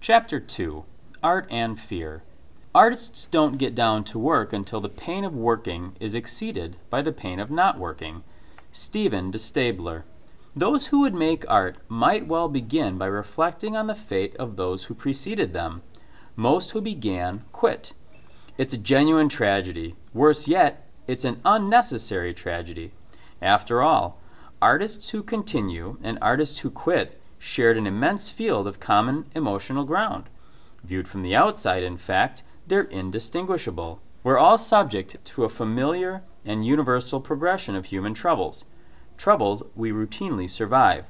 Chapter 2. Art and Fear. Artists don't get down to work until the pain of working is exceeded by the pain of not working. Stephen de Stabler. Those who would make art might well begin by reflecting on the fate of those who preceded them. Most who began quit. It's a genuine tragedy. Worse yet, it's an unnecessary tragedy. After all, artists who continue and artists who quit shared an immense field of common emotional ground. Viewed from the outside, in fact, they're indistinguishable. We're all subject to a familiar and universal progression of human troubles. Troubles we routinely survive,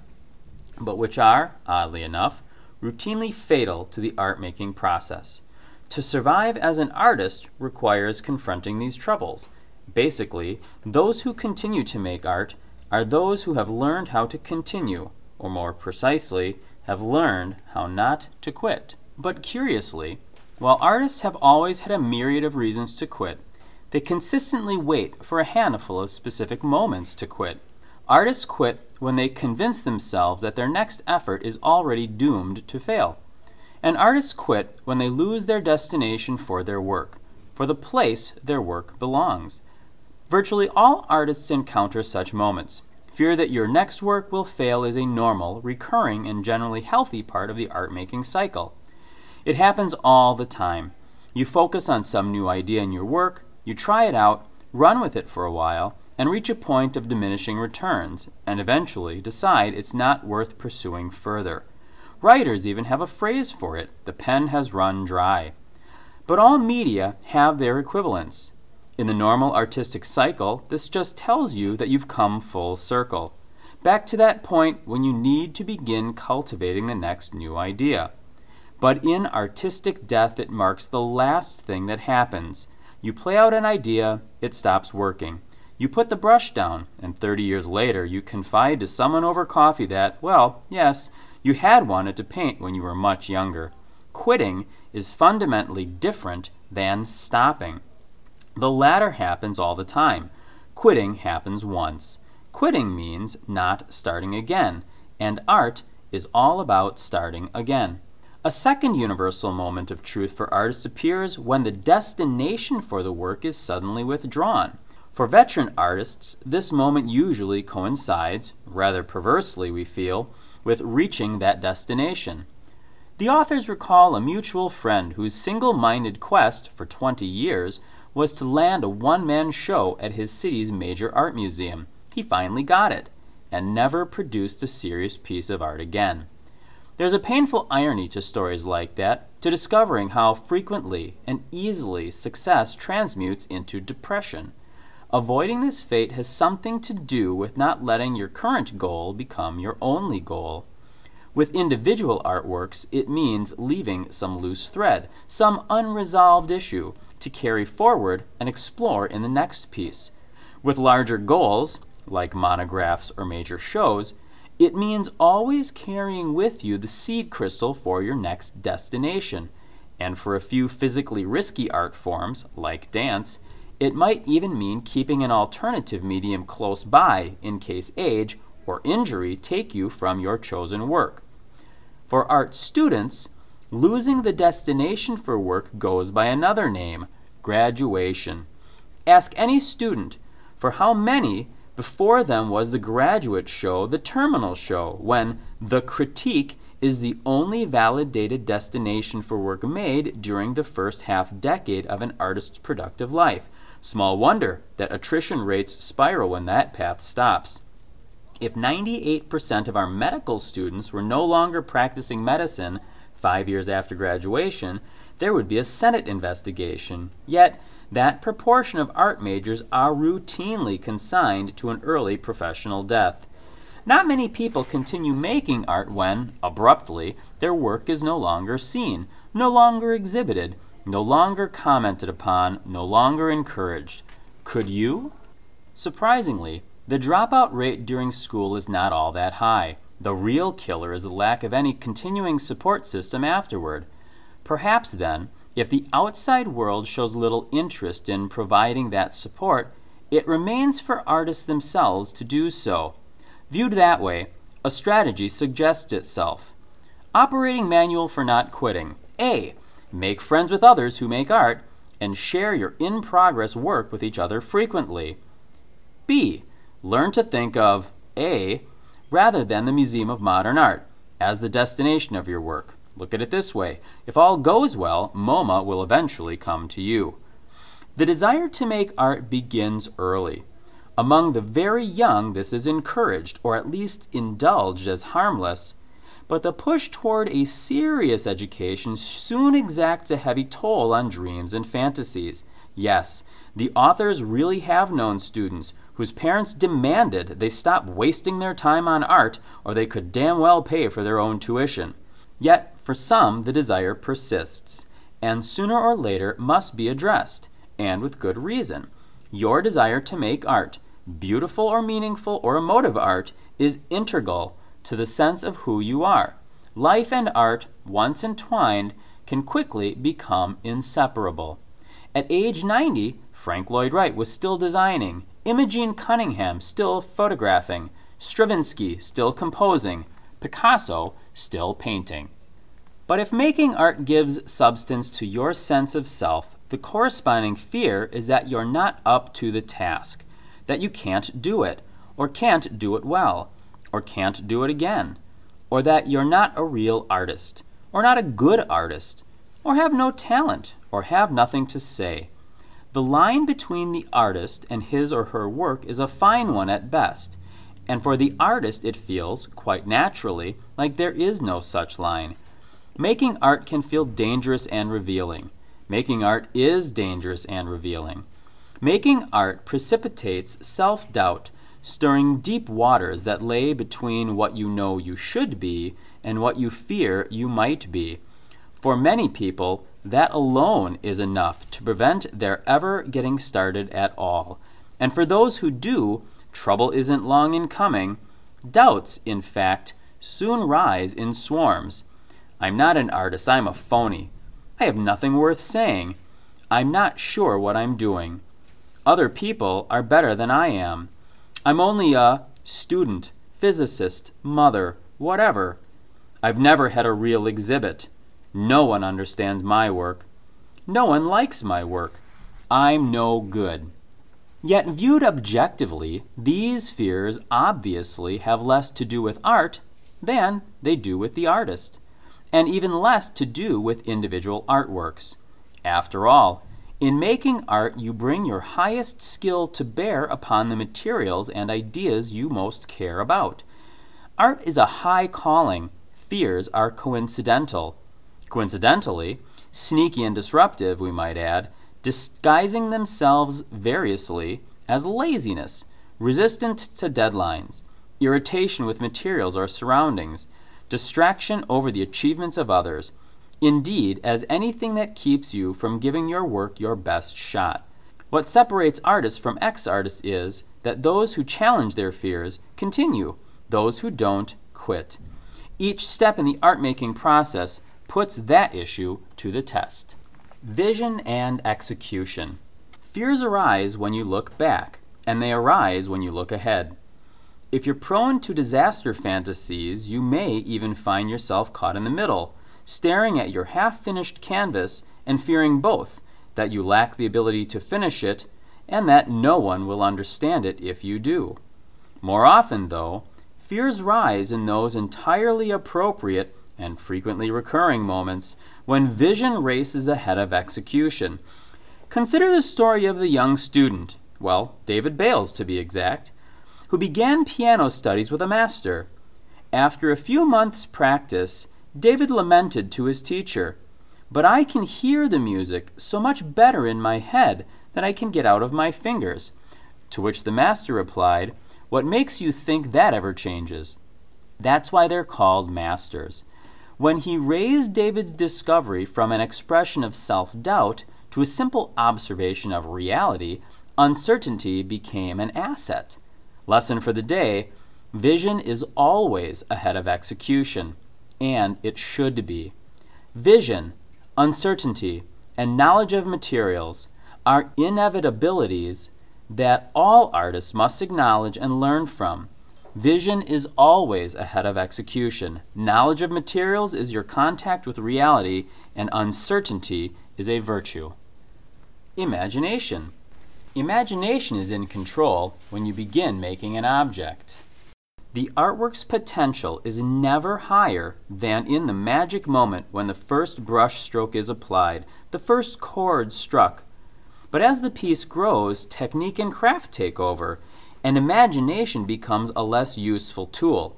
but which are, oddly enough, routinely fatal to the art-making process. To survive as an artist requires confronting these troubles. Basically, those who continue to make art are those who have learned how to continue, or more precisely, have learned how not to quit. But curiously, while artists have always had a myriad of reasons to quit, they consistently wait for a handful of specific moments to quit. Artists quit when they convince themselves that their next effort is already doomed to fail. And artists quit when they lose their destination for their work, for the place their work belongs. Virtually all artists encounter such moments. Fear that your next work will fail is a normal, recurring, and generally healthy part of the art-making cycle. It happens all the time. You focus on some new idea in your work, you try it out, run with it for a while, and reach a point of diminishing returns, and eventually decide it's not worth pursuing further. Writers even have a phrase for it: the pen has run dry. But all media have their equivalents. In the normal artistic cycle, this just tells you that you've come full circle, back to that point when you need to begin cultivating the next new idea. But in artistic death, it marks the last thing that happens. You play out an idea, it stops working. You put the brush down, and 30 years later you confide to someone over coffee that, well, yes, you had wanted to paint when you were much younger. Quitting is fundamentally different than stopping. The latter happens all the time. Quitting happens once. Quitting means not starting again, and art is all about starting again. A second universal moment of truth for artists appears when the destination for the work is suddenly withdrawn. For veteran artists, this moment usually coincides, rather perversely we feel, with reaching that destination. The authors recall a mutual friend whose single-minded quest for 20 years was to land a one-man show at his city's major art museum. He finally got it, and never produced a serious piece of art again. There's a painful irony to stories like that, to discovering how frequently and easily success transmutes into depression. Avoiding this fate has something to do with not letting your current goal become your only goal. With individual artworks, it means leaving some loose thread, some unresolved issue, to carry forward and explore in the next piece. With larger goals, like monographs or major shows, it means always carrying with you the seed crystal for your next destination. And for a few physically risky art forms, like dance, it might even mean keeping an alternative medium close by in case age or injury take you from your chosen work. For art students, losing the destination for work goes by another name: graduation. Ask any student for how many before them was the graduate show, the terminal show, when the critique is the only validated destination for work made during the first half-decade of an artist's productive life. Small wonder that attrition rates spiral when that path stops. If 98% of our medical students were no longer practicing medicine 5 years after graduation, there would be a Senate investigation. Yet, that proportion of art majors are routinely consigned to an early professional death. Not many people continue making art when, abruptly, their work is no longer seen, no longer exhibited, no longer commented upon, no longer encouraged. Could you? Surprisingly, the dropout rate during school is not all that high. The real killer is the lack of any continuing support system afterward. Perhaps then, if the outside world shows little interest in providing that support, it remains for artists themselves to do so. Viewed that way, a strategy suggests itself. Operating manual for not quitting. A. Make friends with others who make art and share your in-progress work with each other frequently. B. Learn to think of A. rather than the Museum of Modern Art as the destination of your work. Look at it this way. If all goes well, MoMA will eventually come to you. The desire to make art begins early. Among the very young, this is encouraged, or at least indulged as harmless, but the push toward a serious education soon exacts a heavy toll on dreams and fantasies. Yes, the authors really have known students whose parents demanded they stop wasting their time on art or they could damn well pay for their own tuition. Yet, for some, the desire persists, and sooner or later must be addressed, and with good reason. Your desire to make art, beautiful or meaningful or emotive art, is integral to the sense of who you are. Life and art, once entwined, can quickly become inseparable. At age 90, Frank Lloyd Wright was still designing, Imogen Cunningham still photographing, Stravinsky still composing, Picasso still painting. But if making art gives substance to your sense of self, the corresponding fear is that you're not up to the task, that you can't do it, or can't do it well, or can't do it again, or that you're not a real artist, or not a good artist, or have no talent, or have nothing to say. The line between the artist and his or her work is a fine one at best, and for the artist it feels, quite naturally, like there is no such line. Making art can feel dangerous and revealing. Making art is dangerous and revealing. Making art precipitates self-doubt, stirring deep waters that lay between what you know you should be and what you fear you might be. For many people, that alone is enough to prevent their ever getting started at all. And for those who do, trouble isn't long in coming. Doubts, in fact, soon rise in swarms. I'm not an artist, I'm a phony. I have nothing worth saying. I'm not sure what I'm doing. Other people are better than I am. I'm only a student, physicist, mother, whatever. I've never had a real exhibit. No one understands my work. No one likes my work. I'm no good. Yet viewed objectively, these fears obviously have less to do with art than they do with the artist, and even less to do with individual artworks. After all, in making art, you bring your highest skill to bear upon the materials and ideas you most care about. Art is a high calling. Fears are coincidental. Coincidentally, sneaky and disruptive, we might add, disguising themselves variously as laziness, resistant to deadlines, irritation with materials or surroundings, distraction over the achievements of others, indeed, as anything that keeps you from giving your work your best shot. What separates artists from ex-artists is that those who challenge their fears continue, those who don't quit. Each step in the art-making process puts that issue to the test. Vision and execution. Fears arise when you look back, and they arise when you look ahead. If you're prone to disaster fantasies, you may even find yourself caught in the middle, staring at your half-finished canvas and fearing both that you lack the ability to finish it and that no one will understand it if you do. More often, though, fears rise in those entirely appropriate and frequently recurring moments when vision races ahead of execution. Consider the story of the young student, David Bales to be exact, who began piano studies with a master. After a few months' practice, David lamented to his teacher, "But I can hear the music so much better in my head than I can get out of my fingers." To which the master replied, "What makes you think that ever changes?" That's why they're called masters. When he raised David's discovery from an expression of self-doubt to a simple observation of reality, uncertainty became an asset. Lesson for the day: vision is always ahead of execution, and it should be. Vision, uncertainty, and knowledge of materials are inevitabilities that all artists must acknowledge and learn from. Vision is always ahead of execution. Knowledge of materials is your contact with reality, and uncertainty is a virtue. Imagination. Imagination is in control when you begin making an object. The artwork's potential is never higher than in the magic moment when the first brush stroke is applied, the first chord struck. But as the piece grows, technique and craft take over, and imagination becomes a less useful tool.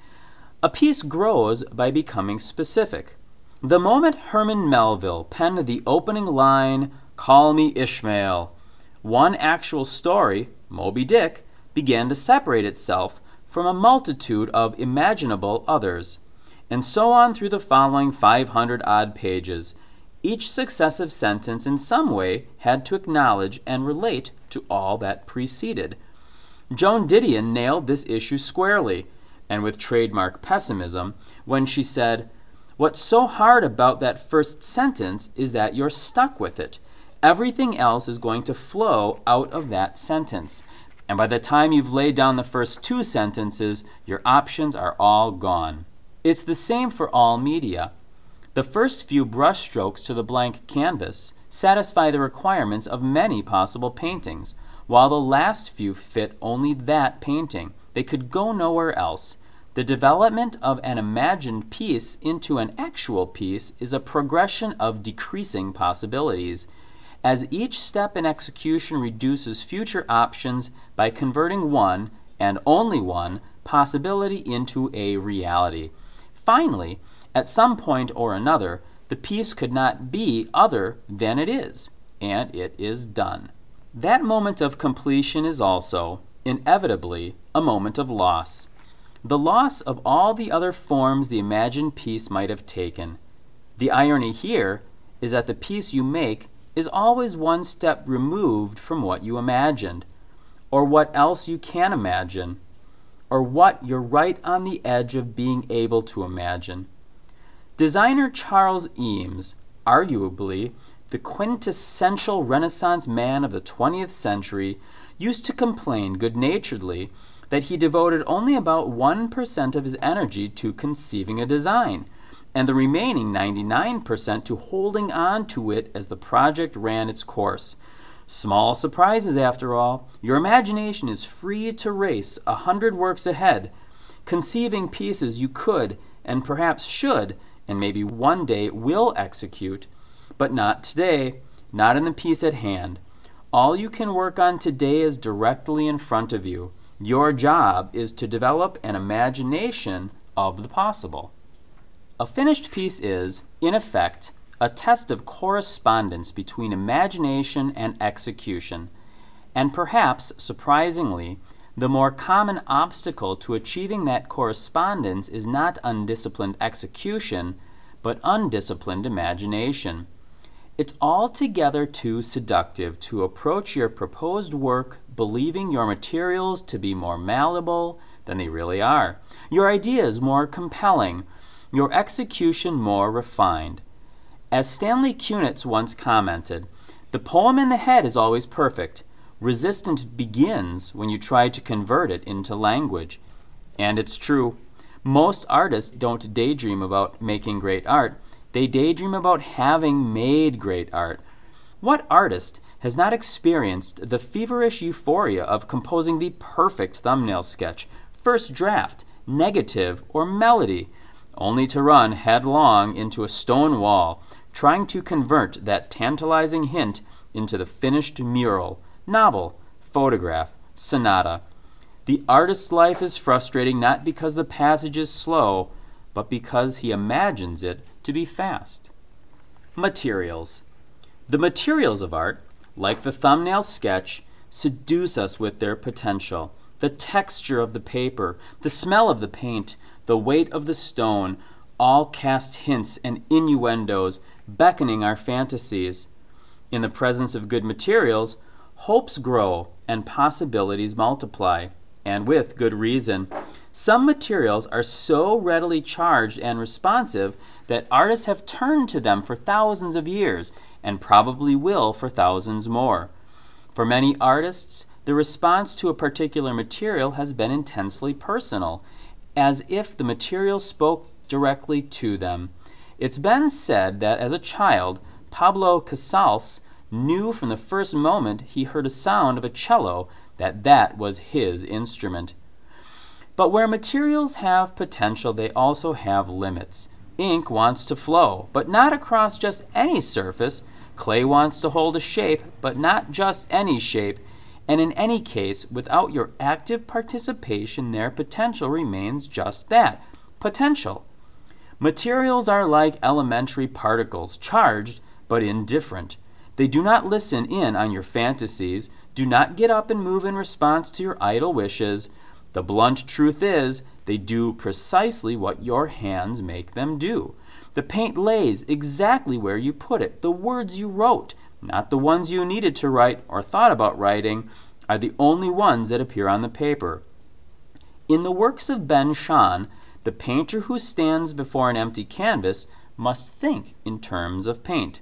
A piece grows by becoming specific. The moment Herman Melville penned the opening line, "Call me Ishmael," one actual story, Moby Dick, began to separate itself from a multitude of imaginable others, and so on through the following 500-odd pages. Each successive sentence in some way had to acknowledge and relate to all that preceded. Joan Didion nailed this issue squarely, and with trademark pessimism, when she said, "What's so hard about that first sentence is that you're stuck with it. Everything else is going to flow out of that sentence. And by the time you've laid down the first two sentences, your options are all gone." It's the same for all media. The first few brush strokes to the blank canvas satisfy the requirements of many possible paintings, while the last few fit only that painting. They could go nowhere else. The development of an imagined piece into an actual piece is a progression of decreasing possibilities, as each step in execution reduces future options by converting one, and only one, possibility into a reality. Finally, at some point or another, the piece could not be other than it is, and it is done. That moment of completion is also, inevitably, a moment of loss. The loss of all the other forms the imagined piece might have taken. The irony here is that the piece you make is always one step removed from what you imagined, or what else you can imagine, or what you're right on the edge of being able to imagine. Designer Charles Eames, arguably the quintessential Renaissance man of the 20th century, used to complain good-naturedly that he devoted only about 1% of his energy to conceiving a design, and the remaining 99% to holding on to it as the project ran its course. Small surprises, after all. Your imagination is free to race 100 works ahead, conceiving pieces you could and perhaps should and maybe one day will execute, but not today, not in the piece at hand. All you can work on today is directly in front of you. Your job is to develop an imagination of the possible. A finished piece is, in effect, a test of correspondence between imagination and execution, and perhaps, surprisingly, the more common obstacle to achieving that correspondence is not undisciplined execution, but undisciplined imagination. It's altogether too seductive to approach your proposed work believing your materials to be more malleable than they really are, your ideas more compelling, your execution more refined. As Stanley Kunitz once commented, "The poem in the head is always perfect. Resistance begins when you try to convert it into language." And it's true. Most artists don't daydream about making great art. They daydream about having made great art. What artist has not experienced the feverish euphoria of composing the perfect thumbnail sketch, first draft, negative, or melody, only to run headlong into a stone wall, trying to convert that tantalizing hint into the finished mural, novel, photograph, sonata? The artist's life is frustrating not because the passage is slow, but because he imagines it to be fast. Materials. The materials of art, like the thumbnail sketch, seduce us with their potential. The texture of the paper, the smell of the paint, the weight of the stone, all cast hints and innuendos, beckoning our fantasies. In the presence of good materials, hopes grow and possibilities multiply, and with good reason. Some materials are so readily charged and responsive that artists have turned to them for thousands of years, and probably will for thousands more. For many artists, the response to a particular material has been intensely personal, as if the material spoke directly to them. It's been said that as a child, Pablo Casals knew from the first moment he heard a sound of a cello that that was his instrument. But where materials have potential, they also have limits. Ink wants to flow, but not across just any surface. Clay wants to hold a shape, but not just any shape. And in any case, without your active participation, their potential remains just that, potential. Materials are like elementary particles, charged but indifferent. They do not listen in on your fantasies, do not get up and move in response to your idle wishes. The blunt truth is, they do precisely what your hands make them do. The paint lays exactly where you put it. The words you wrote, not the ones you needed to write or thought about writing, are the only ones that appear on the paper. In the works of Ben Shahn, the painter who stands before an empty canvas must think in terms of paint.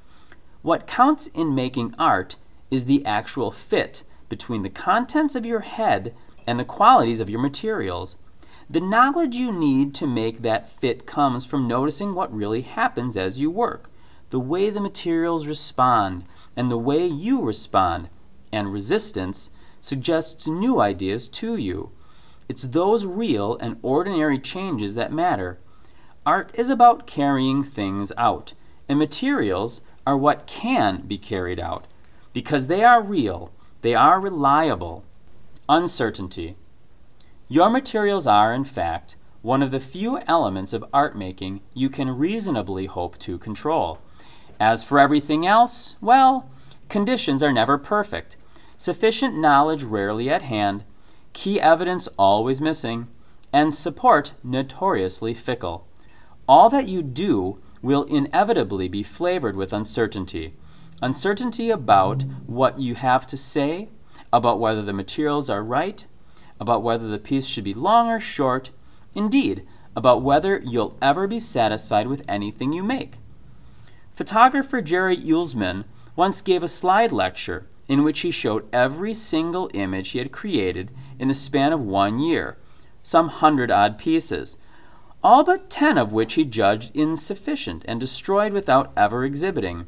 What counts in making art is the actual fit between the contents of your head and the qualities of your materials. The knowledge you need to make that fit comes from noticing what really happens as you work, the way the materials respond, and the way you respond. And resistance suggests new ideas to you. It's those real and ordinary changes that matter. Art is about carrying things out, and materials are what can be carried out, because they are real, they are reliable. Uncertainty. Your materials are, in fact, one of the few elements of art making you can reasonably hope to control. As for everything else, well, conditions are never perfect, sufficient knowledge rarely at hand, key evidence always missing, and support notoriously fickle. All that you do will inevitably be flavored with uncertainty. Uncertainty about what you have to say, about whether the materials are right, about whether the piece should be long or short, indeed, about whether you'll ever be satisfied with anything you make. Photographer Jerry Uelsmann once gave a slide lecture in which he showed every single image he had created in the span of 1 year, some 100-odd pieces, all but 10 of which he judged insufficient and destroyed without ever exhibiting.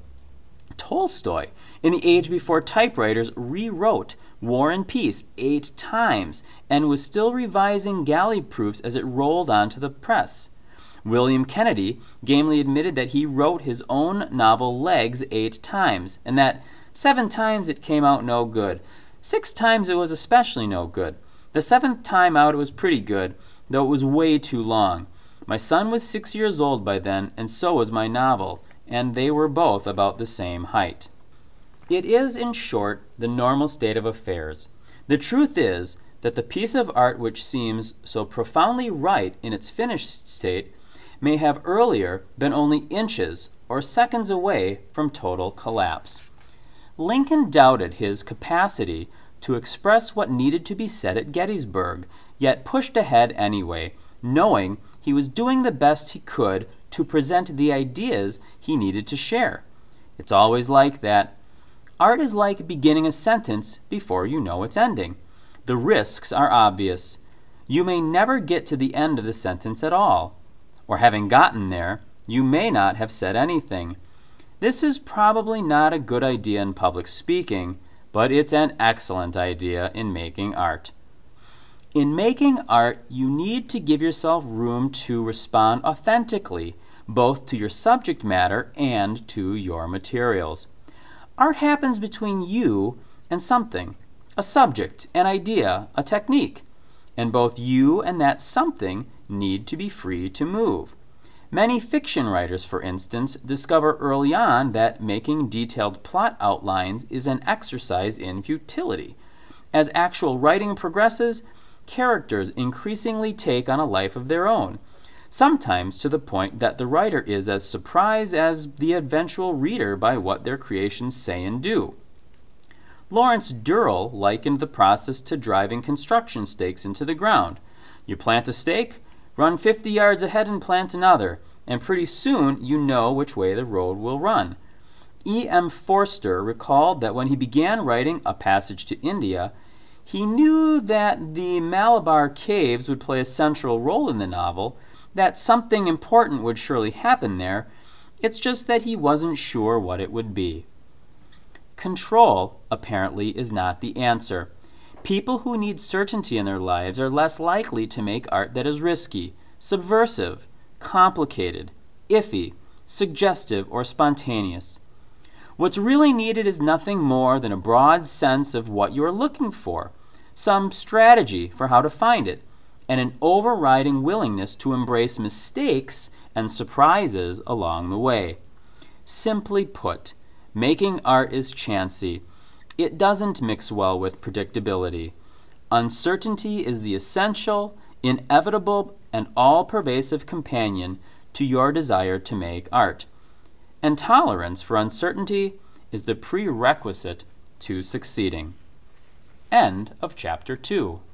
Tolstoy, in the age before typewriters, rewrote War and Peace 8 times and was still revising galley proofs as it rolled onto the press. William Kennedy gamely admitted that he wrote his own novel Legs 8 times, and that 7 times it came out no good. 6 times it was especially no good. The 7th time out it was pretty good, though it was way too long. My son was 6 years old by then, and so was my novel, and they were both about the same height. It is, in short, the normal state of affairs. The truth is that the piece of art which seems so profoundly right in its finished state may have earlier been only inches or seconds away from total collapse. Lincoln doubted his capacity to express what needed to be said at Gettysburg, yet pushed ahead anyway, knowing he was doing the best he could to present the ideas he needed to share. It's always like that. Art is like beginning a sentence before you know its ending. The risks are obvious. You may never get to the end of the sentence at all. Or having gotten there, you may not have said anything. This is probably not a good idea in public speaking, but it's an excellent idea in making art. In making art, you need to give yourself room to respond authentically, both to your subject matter and to your materials. Art happens between you and something, a subject, an idea, a technique, and both you and that something need to be free to move. Many fiction writers, for instance, discover early on that making detailed plot outlines is an exercise in futility. As actual writing progresses, characters increasingly take on a life of their own, sometimes to the point that the writer is as surprised as the eventual reader by what their creations say and do. Lawrence Durrell likened the process to driving construction stakes into the ground. You plant a stake, run 50 yards ahead and plant another, and pretty soon you know which way the road will run. E. M. Forster recalled that when he began writing A Passage to India, He knew that the Malabar Caves would play a central role in the novel, that something important would surely happen there. It's just that he wasn't sure what it would be. Control, apparently, is not the answer. People who need certainty in their lives are less likely to make art that is risky, subversive, complicated, iffy, suggestive, or spontaneous. What's really needed is nothing more than a broad sense of what you are looking for, some strategy for how to find it, and an overriding willingness to embrace mistakes and surprises along the way. Simply put, making art is chancy. It doesn't mix well with predictability. Uncertainty is the essential, inevitable, and all-pervasive companion to your desire to make art. And tolerance for uncertainty is the prerequisite to succeeding. End of chapter 2.